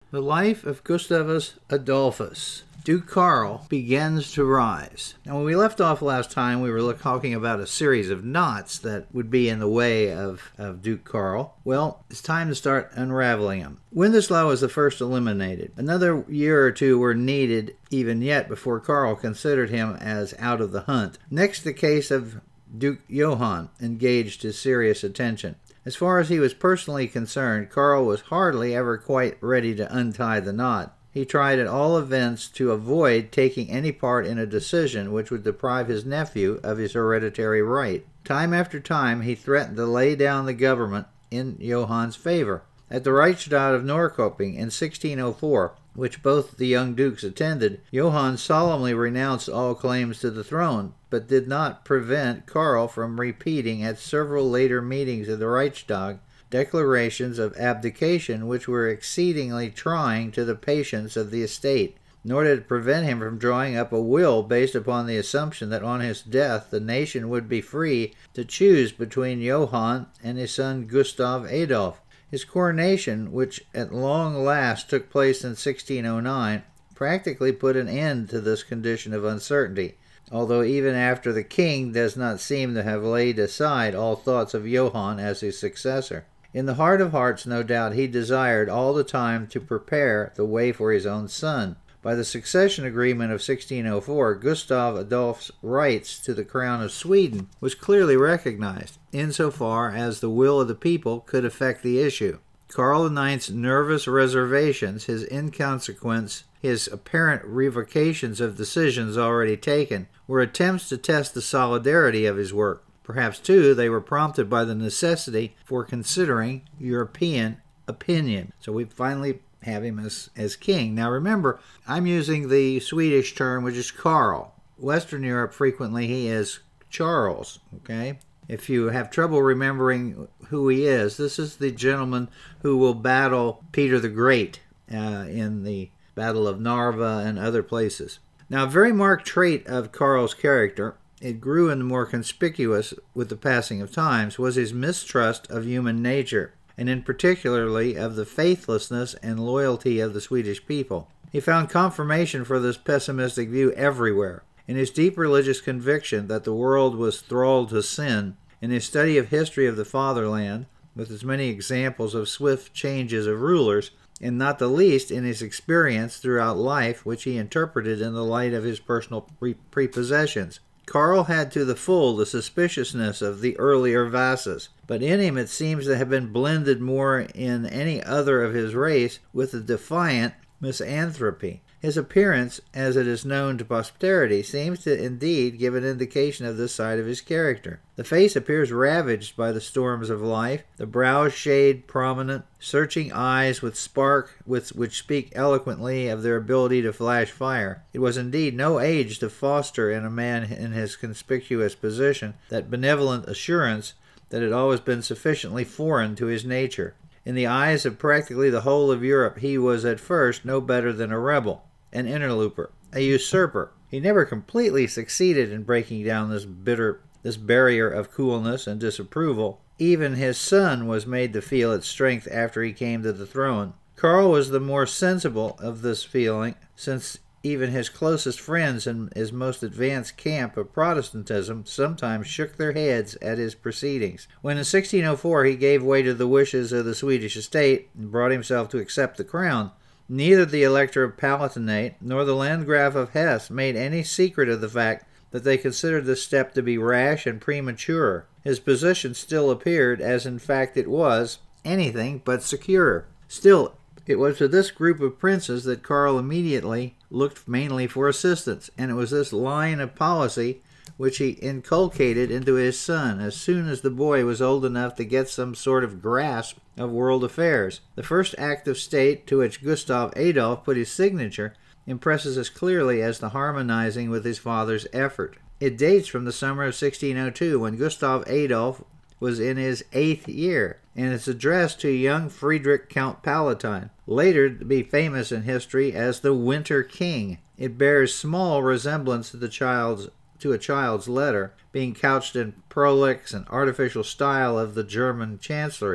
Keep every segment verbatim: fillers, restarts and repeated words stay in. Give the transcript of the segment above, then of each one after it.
The life of Gustavus Adolphus. Duke Karl begins to rise. Now, when we left off last time, we were talking about a series of knots that would be in the way of, of Duke Karl. Well, it's time to start unraveling them. Windislaw was the first eliminated. Another year or two were needed even yet before Karl considered him as out of the hunt. Next, the case of Duke Johann engaged his serious attention. As far as he was personally concerned, Karl was hardly ever quite ready to untie the knot. He tried at all events to avoid taking any part in a decision which would deprive his nephew of his hereditary right. Time after time he threatened to lay down the government in Johann's favor. At the Reichstag of Norrköping in sixteen oh four, which both the young dukes attended, Johann solemnly renounced all claims to the throne, but did not prevent Karl from repeating at several later meetings of the Reichstag declarations of abdication which were exceedingly trying to the patience of the estate, nor did it prevent him from drawing up a will based upon the assumption that on his death the nation would be free to choose between Johann and his son Gustav Adolf. His coronation, which at long last took place in sixteen oh nine, practically put an end to this condition of uncertainty, although even after the king does not seem to have laid aside all thoughts of Johann as his successor. In the heart of hearts, no doubt, he desired all the time to prepare the way for his own son. By the succession agreement of sixteen oh four, Gustav Adolph's rights to the crown of Sweden was clearly recognized, insofar as the will of the people could affect the issue. Karl the Ninth's nervous reservations, his inconsequence, his apparent revocations of decisions already taken, were attempts to test the solidarity of his work. Perhaps, too, they were prompted by the necessity for considering European opinion. So we finally have him as, as king. Now remember, I'm using the Swedish term, which is Karl. Western Europe, frequently, he is Charles, okay? If you have trouble remembering who he is, this is the gentleman who will battle Peter the Great uh, in the Battle of Narva and other places. Now, a very marked trait of Karl's character, it grew and more conspicuous with the passing of times, was his mistrust of human nature, and in particularly of the faithlessness and loyalty of the Swedish people. He found confirmation for this pessimistic view everywhere. In his deep religious conviction that the world was thrall to sin, in his study of history of the fatherland, with its many examples of swift changes of rulers, and not the least in his experience throughout life, which he interpreted in the light of his personal pre- prepossessions. Karl had to the full the suspiciousness of the earlier Vasas, but in him it seems to have been blended more in any other of his race with a defiant misanthropy. His appearance, as it is known to posterity, seems to indeed give an indication of this side of his character. The face appears ravaged by the storms of life, the brows shade prominent, searching eyes with spark with which speak eloquently of their ability to flash fire. It was indeed no age to foster in a man in his conspicuous position that benevolent assurance that had always been sufficiently foreign to his nature. In the eyes of practically the whole of Europe, he was at first no better than a rebel, an interloper, a usurper. He never completely succeeded in breaking down this bitter, this barrier of coolness and disapproval. Even his son was made to feel its strength after he came to the throne. Karl was the more sensible of this feeling, since even his closest friends in his most advanced camp of Protestantism sometimes shook their heads at his proceedings. When in sixteen oh four he gave way to the wishes of the Swedish estate and brought himself to accept the crown, neither the Elector of Palatinate nor the Landgraf of Hesse made any secret of the fact that they considered this step to be rash and premature. His position still appeared, as in fact it was, anything but secure. Still, it was to this group of princes that Karl immediately looked mainly for assistance, and it was this line of policy which he inculcated into his son as soon as the boy was old enough to get some sort of grasp of world affairs. The first act of state to which Gustav Adolf put his signature impresses us clearly as the harmonizing with his father's effort. It dates from the summer of sixteen oh two, when Gustav Adolf was in his eighth year, and it's addressed to young Friedrich Count Palatine, later to be famous in history as the Winter King. It bears small resemblance to the child's to a child's letter, being couched in prolix and artificial style of the German chancelleries.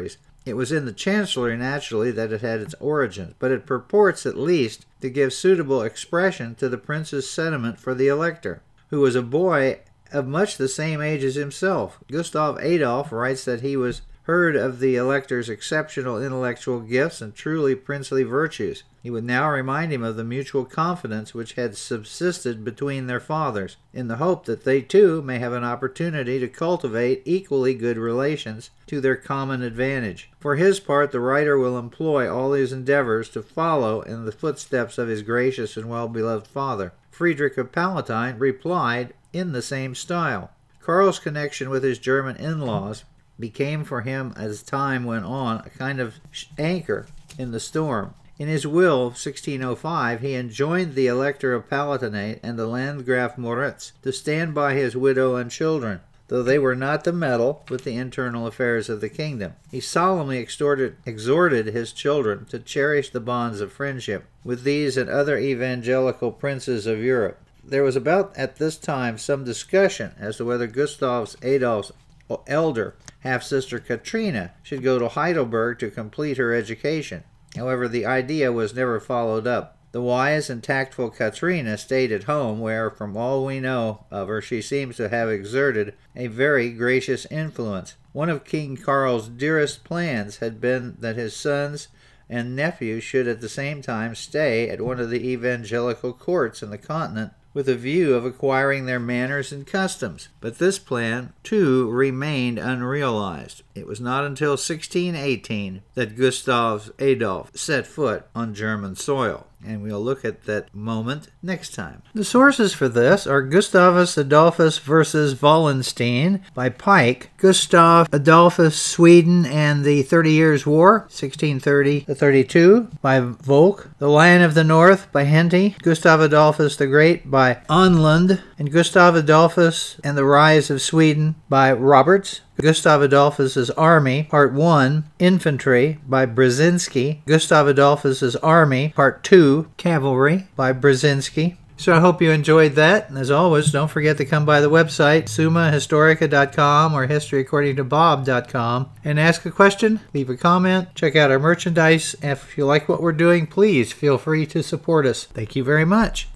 It was in the chancellery, naturally, that it had its origins, but it purports at least to give suitable expression to the prince's sentiment for the elector, who was a boy of much the same age as himself. Gustav Adolf writes that he was heard of the elector's exceptional intellectual gifts and truly princely virtues. He would now remind him of the mutual confidence which had subsisted between their fathers, in the hope that they too may have an opportunity to cultivate equally good relations to their common advantage. For his part, the writer will employ all his endeavors to follow in the footsteps of his gracious and well-beloved father. Friedrich of Palatine replied in the same style. Karl's connection with his German in-laws became for him, as time went on, a kind of anchor in the storm. In his will of sixteen oh five, he enjoined the Elector of Palatinate and the Landgraf Moritz to stand by his widow and children, though they were not to meddle with the internal affairs of the kingdom. He solemnly exhorted, exhorted his children to cherish the bonds of friendship with these and other evangelical princes of Europe. There was about at this time some discussion as to whether Gustav Adolf's elder half-sister Katrina should go to Heidelberg to complete her education. However, the idea was never followed up. The wise and tactful Katrina stayed at home, where, from all we know of her, she seems to have exerted a very gracious influence. One of King Karl's dearest plans had been that his sons and nephews should at the same time stay at one of the evangelical courts in the continent, with a view of acquiring their manners and customs. But this plan, too, remained unrealized. It was not until sixteen eighteen that Gustav Adolf set foot on German soil, and we'll look at that moment next time. The sources for this are Gustavus Adolphus versus Wallenstein by Pike, Gustav Adolphus, Sweden and the Thirty Years' War, sixteen thirty to thirty-two, by Volk, The Lion of the North by Henty, Gustav Adolphus the Great by Onlund, and Gustav Adolphus and the Rise of Sweden by Roberts, Gustav Adolphus's Army, Part one, Infantry by Brzezinski, Gustav Adolphus's Army, Part two, Cavalry by Brzezinski. So I hope you enjoyed that, and as always, don't forget to come by the website, summa historica dot com or history according to bob dot com, and ask a question, leave a comment, check out our merchandise. If you like what we're doing, please feel free to support us. Thank you very much.